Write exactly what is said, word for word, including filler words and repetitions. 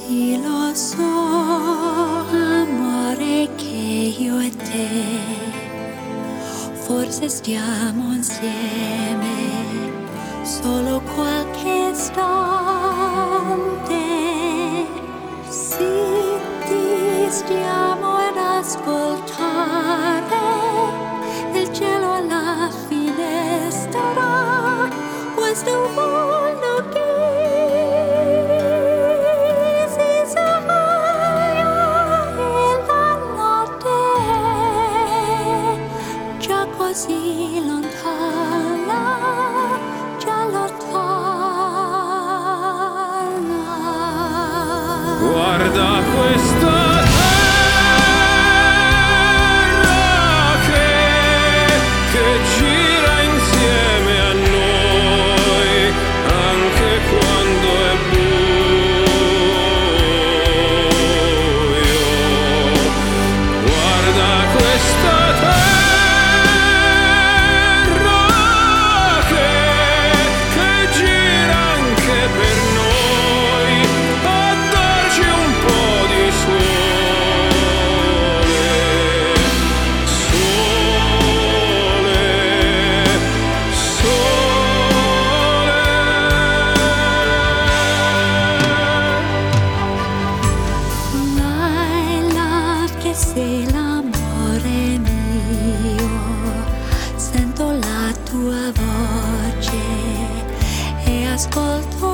Sì, lo so, amore, che io e te forse stiamo insieme solo qualche istante. Sì, ti stiamo ad ascoltare il cielo alla finestra, questo mondo che così lontana, già lontana. Guarda questa terra che, che gira insieme a noi, anche quando è buio. Guarda questa terra sei l'amore mio, sento la tua voce e ascolto